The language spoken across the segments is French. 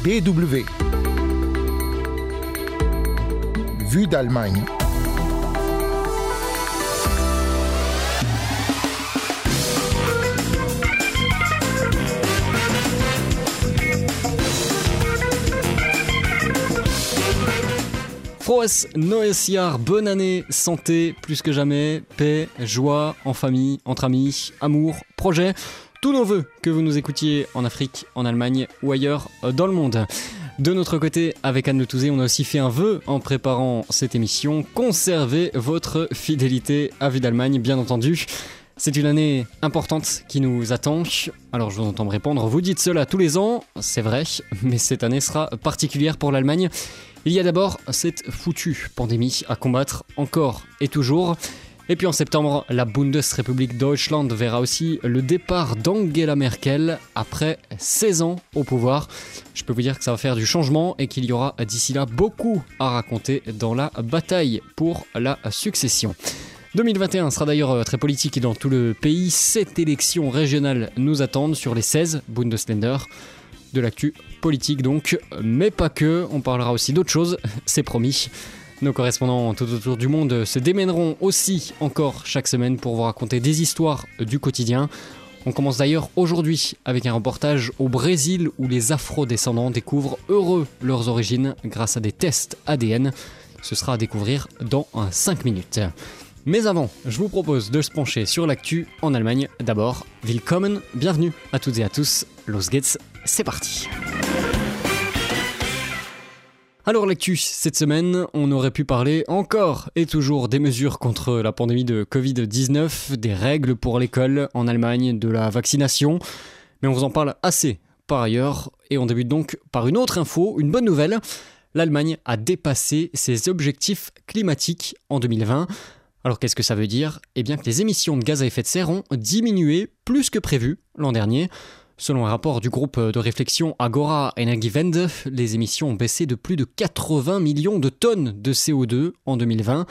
BW. Vue d'Allemagne. Frohes neues Jahr, bonne année, santé, plus que jamais, paix, joie, en famille, entre amis, amour, projet, tous nos vœux que vous nous écoutiez en Afrique, en Allemagne ou ailleurs dans le monde. De notre côté, avec Anne Le Touzé, on a aussi fait un vœu en préparant cette émission, conservez votre fidélité à Vue d'Allemagne, bien entendu. C'est une année importante qui nous attend. Alors je vous entends me répondre, vous dites cela tous les ans, c'est vrai, mais cette année sera particulière pour l'Allemagne. Il y a d'abord cette foutue pandémie à combattre encore et toujours. Et puis en septembre, la Bundesrepublik Deutschland verra aussi le départ d'Angela Merkel après 16 ans au pouvoir. Je peux vous dire que ça va faire du changement et qu'il y aura d'ici là beaucoup à raconter dans la bataille pour la succession. 2021 sera d'ailleurs très politique dans tout le pays. 7 élections régionales nous attendent sur les 16 Bundesländer. De l'actu politique donc, mais pas que, on parlera aussi d'autres choses, c'est promis. Nos correspondants tout autour du monde se démèneront aussi encore chaque semaine pour vous raconter des histoires du quotidien. On commence d'ailleurs aujourd'hui avec un reportage au Brésil où les afro-descendants découvrent heureux leurs origines grâce à des tests ADN. Ce sera à découvrir dans 5 minutes. Mais avant, je vous propose de se pencher sur l'actu en Allemagne. D'abord, willkommen, bienvenue à toutes et à tous. Los geht's, c'est parti. Alors l'actu, cette semaine, on aurait pu parler encore et toujours des mesures contre la pandémie de Covid-19, des règles pour l'école en Allemagne, de la vaccination. Mais on vous en parle assez par ailleurs. Et on débute donc par une autre info, une bonne nouvelle. L'Allemagne a dépassé ses objectifs climatiques en 2020. Alors qu'est-ce que ça veut dire ? Eh bien que les émissions de gaz à effet de serre ont diminué plus que prévu l'an dernier. Selon un rapport du groupe de réflexion Agora Energiewende, les émissions ont baissé de plus de 80 millions de tonnes de CO2 en 2020,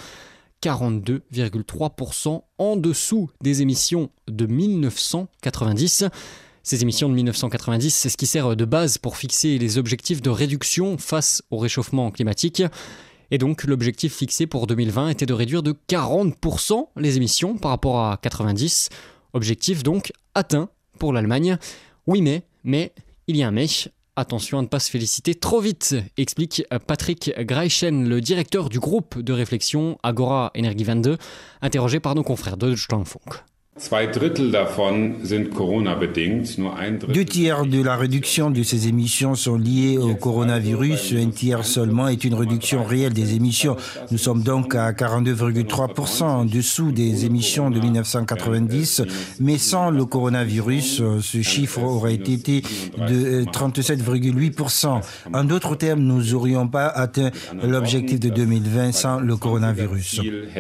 42,3% en dessous des émissions de 1990. Ces émissions de 1990, c'est ce qui sert de base pour fixer les objectifs de réduction face au réchauffement climatique. Et donc l'objectif fixé pour 2020 était de réduire de 40% les émissions par rapport à 90. Objectif donc atteint pour l'Allemagne. Oui mais, il y a un mais. Attention à ne pas se féliciter trop vite, explique Patrick Greichen, le directeur du groupe de réflexion Agora Energiewende, interrogé par nos confrères de Deutschlandfunk. 2/3 davon sind Corona-bedingt, nur 1/3. 2 tiers de la réduction de ces émissions sont liées au coronavirus. 1 tiers seulement est une réduction réelle des émissions. Nous sommes donc à 42,3% en dessous des émissions de 1990. Mais sans le coronavirus, ce chiffre aurait été de 37,8%. En d'autres termes, nous n'aurions pas atteint l'objectif de 2020 sans le coronavirus.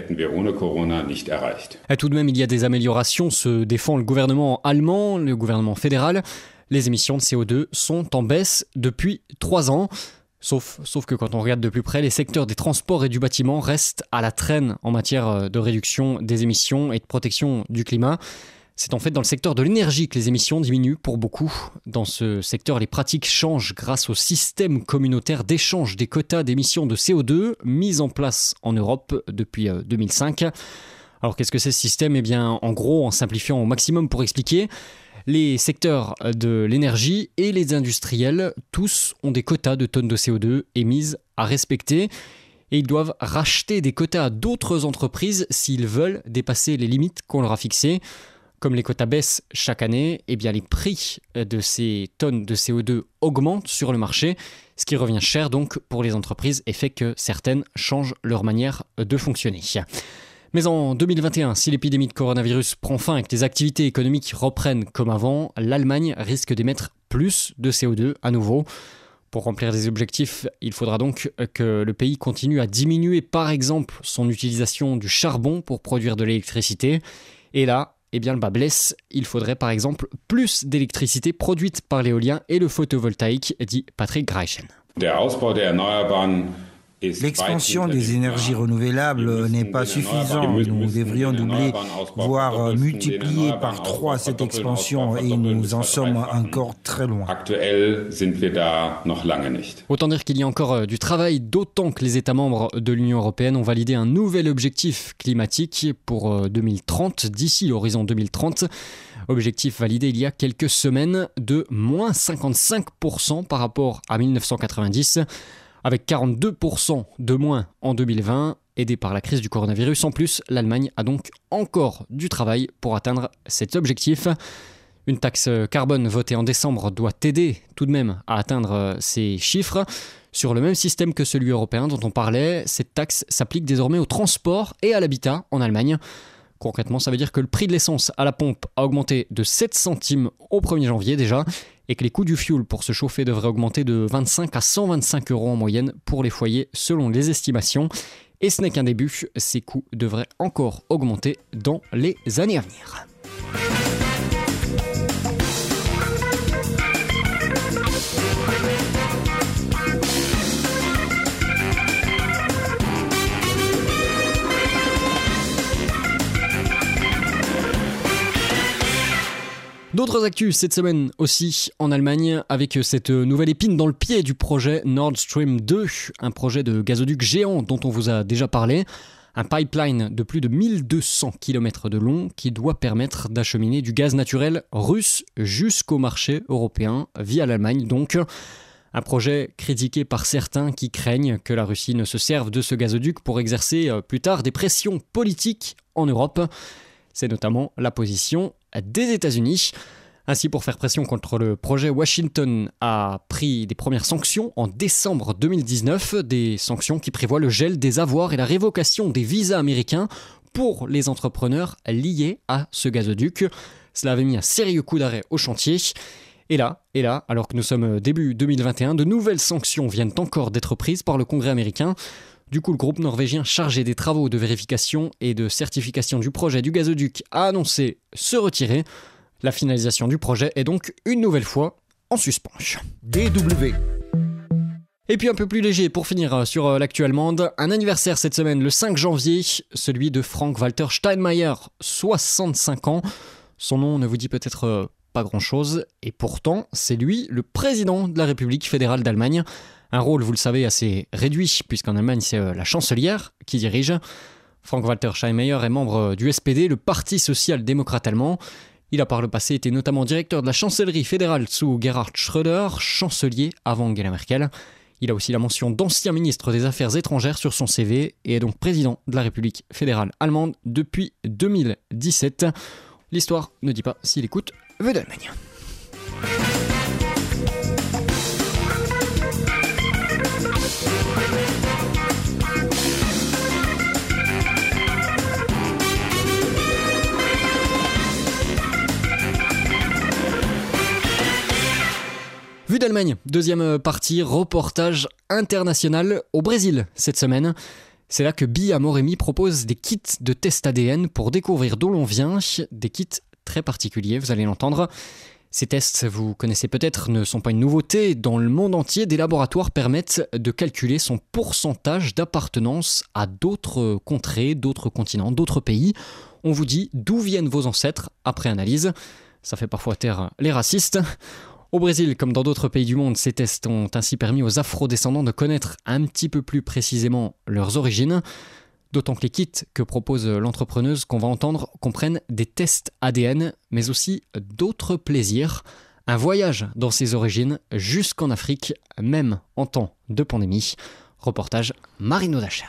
Et tout de même, il y a des améliorations. Se défend le gouvernement allemand, le gouvernement fédéral. Les émissions de CO2 sont en baisse depuis 3 ans. Sauf que quand on regarde de plus près, les secteurs des transports et du bâtiment restent à la traîne en matière de réduction des émissions et de protection du climat. C'est en fait dans le secteur de l'énergie que les émissions diminuent pour beaucoup. Dans ce secteur, les pratiques changent grâce au système communautaire d'échange des quotas d'émissions de CO2 mis en place en Europe depuis 2005. Alors qu'est-ce que c'est ce système ? Eh bien, en gros, en simplifiant au maximum pour expliquer, les secteurs de l'énergie et les industriels, tous ont des quotas de tonnes de CO2 émises à respecter et ils doivent racheter des quotas à d'autres entreprises s'ils veulent dépasser les limites qu'on leur a fixées. Comme les quotas baissent chaque année, eh bien les prix de ces tonnes de CO2 augmentent sur le marché, ce qui revient cher donc pour les entreprises et fait que certaines changent leur manière de fonctionner. Mais en 2021, si l'épidémie de coronavirus prend fin et que les activités économiques reprennent comme avant, l'Allemagne risque d'émettre plus de CO2 à nouveau. Pour remplir des objectifs, il faudra donc que le pays continue à diminuer par exemple son utilisation du charbon pour produire de l'électricité. Et là, eh bien le bas blesse, il faudrait par exemple plus d'électricité produite par l'éolien et le photovoltaïque, dit Patrick Greichen. Der Ausbau der Erneuerbaren L'expansion des énergies renouvelables n'est pas suffisante. Nous devrions doubler, voire multiplier par 3 cette expansion et nous en sommes encore très loin. Autant dire qu'il y a encore du travail, d'autant que les États membres de l'Union européenne ont validé un nouvel objectif climatique pour 2030, d'ici l'horizon 2030. Objectif validé il y a quelques semaines de moins 55% par rapport à 1990, avec 42% de moins en 2020, aidé par la crise du coronavirus. En plus, l'Allemagne a donc encore du travail pour atteindre cet objectif. Une taxe carbone votée en décembre doit aider tout de même à atteindre ces chiffres. Sur le même système que celui européen dont on parlait, cette taxe s'applique désormais au transport et à l'habitat en Allemagne. Concrètement, ça veut dire que le prix de l'essence à la pompe a augmenté de 7 centimes au 1er janvier déjà, et que les coûts du fioul pour se chauffer devraient augmenter de 25 à 125 € en moyenne pour les foyers selon les estimations. Et ce n'est qu'un début, ces coûts devraient encore augmenter dans les années à venir. D'autres actus cette semaine aussi en Allemagne avec cette nouvelle épine dans le pied du projet Nord Stream 2, un projet de gazoduc géant dont on vous a déjà parlé, un pipeline de plus de 1200 km de long qui doit permettre d'acheminer du gaz naturel russe jusqu'au marché européen via l'Allemagne donc. Un projet critiqué par certains qui craignent que la Russie ne se serve de ce gazoduc pour exercer plus tard des pressions politiques en Europe. C'est notamment la position des États-Unis. Ainsi, pour faire pression contre le projet, Washington a pris des premières sanctions en décembre 2019, des sanctions qui prévoient le gel des avoirs et la révocation des visas américains pour les entrepreneurs liés à ce gazoduc. Cela avait mis un sérieux coup d'arrêt au chantier. Et là, alors que nous sommes début 2021, de nouvelles sanctions viennent encore d'être prises par le Congrès américain. Du coup, le groupe norvégien chargé des travaux de vérification et de certification du projet du gazoduc a annoncé se retirer. La finalisation du projet est donc une nouvelle fois en suspens. DW. Et puis un peu plus léger pour finir sur l'actu allemande, un anniversaire cette semaine le 5 janvier, celui de Frank-Walter Steinmeier, 65 ans. Son nom ne vous dit peut-être pas grand-chose, et pourtant c'est lui le président de la République fédérale d'Allemagne. Un rôle, vous le savez, assez réduit, puisqu'en Allemagne, c'est la chancelière qui dirige. Frank-Walter Steinmeier est membre du SPD, le Parti social-démocrate allemand. Il a par le passé été notamment directeur de la chancellerie fédérale sous Gerhard Schröder, chancelier avant Angela Merkel. Il a aussi la mention d'ancien ministre des Affaires étrangères sur son CV et est donc président de la République fédérale allemande depuis 2017. L'histoire ne dit pas s'il écoute vœux d'Allemagne. Vue d'Allemagne, deuxième partie, reportage international au Brésil cette semaine. C'est là que Biamoremi propose des kits de tests ADN pour découvrir d'où l'on vient, des kits très particuliers, vous allez l'entendre. Ces tests, vous connaissez peut-être, ne sont pas une nouveauté. Dans le monde entier, des laboratoires permettent de calculer son pourcentage d'appartenance à d'autres contrées, d'autres continents, d'autres pays. On vous dit d'où viennent vos ancêtres après analyse. Ça fait parfois taire les racistes. Au Brésil, comme dans d'autres pays du monde, ces tests ont ainsi permis aux afro-descendants de connaître un petit peu plus précisément leurs origines. D'autant que les kits que propose l'entrepreneuse qu'on va entendre comprennent des tests ADN, mais aussi d'autres plaisirs. Un voyage dans ses origines jusqu'en Afrique, même en temps de pandémie. Reportage Marino Dacher.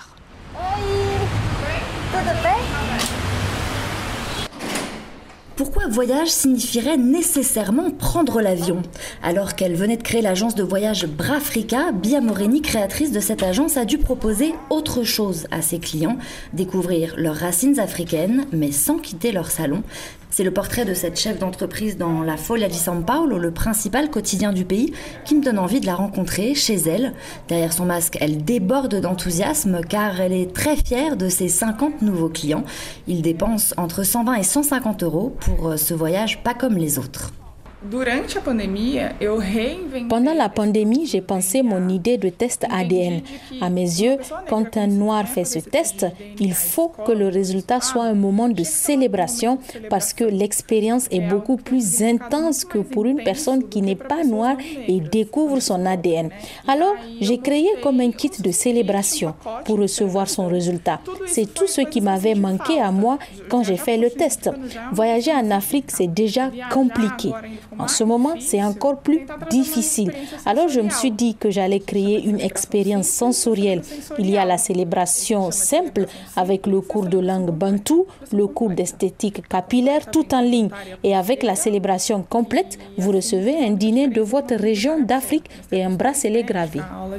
Pourquoi voyage signifierait nécessairement prendre l'avion ? Alors qu'elle venait de créer l'agence de voyage Brafrica, Biamoremi, créatrice de cette agence, a dû proposer autre chose à ses clients, découvrir leurs racines africaines, mais sans quitter leur salon. C'est le portrait de cette chef d'entreprise dans la Folha de São Paulo, le principal quotidien du pays, qui me donne envie de la rencontrer chez elle. Derrière son masque, elle déborde d'enthousiasme car elle est très fière de ses 50 nouveaux clients. Ils dépensent entre 120 et 150 € pour ce voyage pas comme les autres. Pendant la pandémie, j'ai pensé mon idée de test ADN. À mes yeux, quand un noir fait ce test, il faut que le résultat soit un moment de célébration parce que l'expérience est beaucoup plus intense que pour une personne qui n'est pas noire et découvre son ADN. Alors, j'ai créé comme un kit de célébration pour recevoir son résultat. C'est tout ce qui m'avait manqué à moi quand j'ai fait le test. Voyager en Afrique, c'est déjà compliqué. En ce moment, c'est encore plus difficile. Alors, je me suis dit que j'allais créer une expérience sensorielle. Il y a la célébration simple avec le cours de langue bantou, le cours d'esthétique capillaire, tout en ligne. Et avec la célébration complète, vous recevez un dîner de votre région d'Afrique et un bracelet gravé.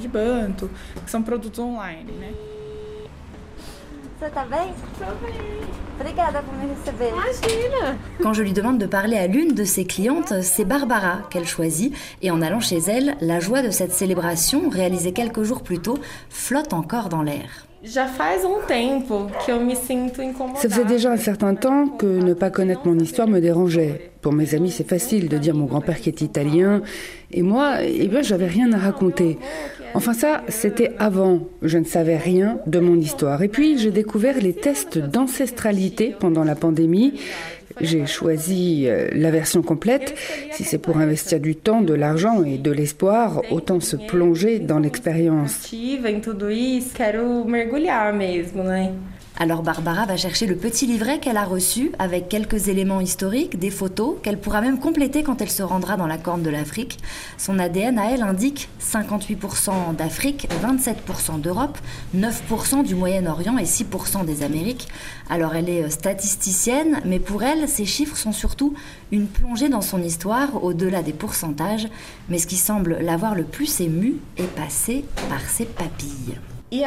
Ça va bien? Obrigada por me receber. Imagina! Quand je lui demande de parler à l'une de ses clientes, c'est Barbara qu'elle choisit. Et en allant chez elle, la joie de cette célébration, réalisée quelques jours plus tôt, flotte encore dans l'air. Ça faisait déjà un certain temps que ne pas connaître mon histoire me dérangeait. Pour mes amis, c'est facile de dire mon grand-père qui est italien. Et moi, j'avais rien à raconter. Enfin ça, c'était avant. Je ne savais rien de mon histoire. Et puis, j'ai découvert les tests d'ancestralité pendant la pandémie. J'ai choisi la version complète. Si c'est pour investir du temps, de l'argent et de l'espoir, autant se plonger dans l'expérience. Alors Barbara va chercher le petit livret qu'elle a reçu avec quelques éléments historiques, des photos qu'elle pourra même compléter quand elle se rendra dans la Corne de l'Afrique. Son ADN à elle indique 58% d'Afrique, 27% d'Europe, 9% du Moyen-Orient et 6% des Amériques. Alors elle est statisticienne, mais pour elle, ces chiffres sont surtout une plongée dans son histoire au-delà des pourcentages. Mais ce qui semble l'avoir le plus émue est passé par ses papilles.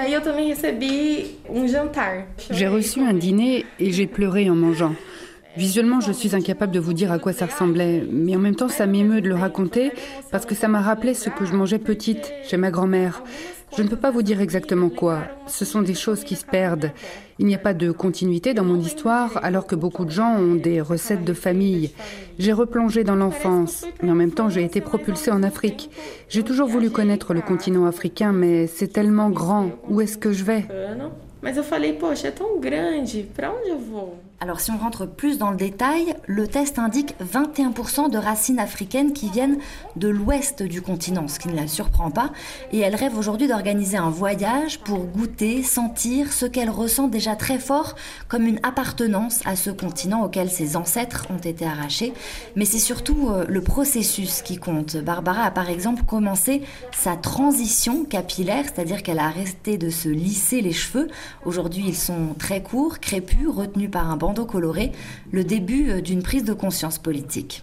J'ai reçu un dîner et j'ai pleuré en mangeant. Visuellement, je suis incapable de vous dire à quoi ça ressemblait, mais en même temps, ça m'émeut de le raconter parce que ça m'a rappelé ce que je mangeais petite chez ma grand-mère. Je ne peux pas vous dire exactement quoi. Ce sont des choses qui se perdent. Il n'y a pas de continuité dans mon histoire, alors que beaucoup de gens ont des recettes de famille. J'ai replongé dans l'enfance, mais en même temps, j'ai été propulsée en Afrique. J'ai toujours voulu connaître le continent africain, mais c'est tellement grand. Où est-ce que je vais ? Alors si on rentre plus dans le détail, le test indique 21% de racines africaines qui viennent de l'ouest du continent, ce qui ne la surprend pas. Et elle rêve aujourd'hui d'organiser un voyage pour goûter, sentir ce qu'elle ressent déjà très fort comme une appartenance à ce continent auquel ses ancêtres ont été arrachés. Mais c'est surtout le processus qui compte. Barbara a par exemple commencé sa transition capillaire, c'est-à-dire qu'elle a arrêté de se lisser les cheveux. Aujourd'hui, ils sont très courts, crépus, retenus par un bandeau coloré, le début d'une prise de conscience politique.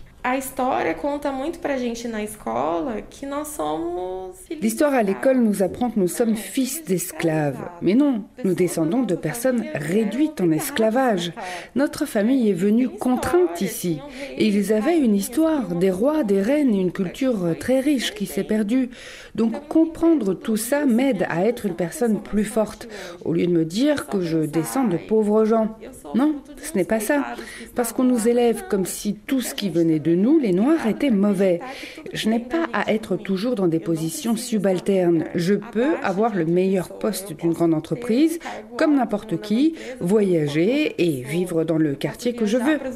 L'histoire à l'école nous apprend que nous sommes fils d'esclaves. Mais non, nous descendons de personnes réduites en esclavage. Notre famille est venue contrainte ici. Et ils avaient une histoire, des rois, des reines, une culture très riche qui s'est perdue. Donc comprendre tout ça m'aide à être une personne plus forte, au lieu de me dire que je descends de pauvres gens. Non, ce n'est pas ça. Parce qu'on nous élève comme si tout ce qui venait de nous, les Noirs, était mauvais. Je n'ai pas à être toujours dans des positions subalternes. Je peux avoir le meilleur poste d'une grande entreprise, comme n'importe qui, voyager et vivre dans le quartier que je veux.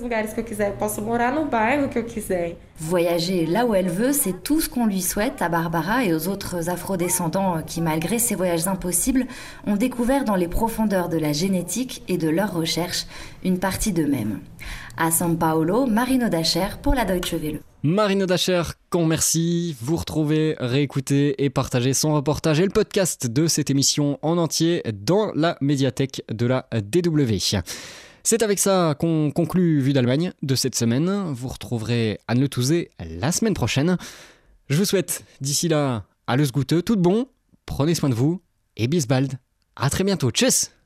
Voyager là où elle veut, c'est tout ce qu'on lui souhaite à Barbara et aux autres afrodescendants qui, malgré ces voyages impossibles, ont découvert dans les profondeurs de la génétique et de leurs recherches une partie d'eux-mêmes. À São Paulo, Marino Dacher pour la Deutsche Welle. Marino Dacher, qu'on remercie. Vous retrouvez, réécoutez et partagez son reportage et le podcast de cette émission en entier dans la médiathèque de la DW. C'est avec ça qu'on conclut Vue d'Allemagne de cette semaine. Vous retrouverez Anne Le Touzé la semaine prochaine. Je vous souhaite d'ici là, alles Gute, tout de bon, prenez soin de vous et bis bald. À très bientôt, tchuss!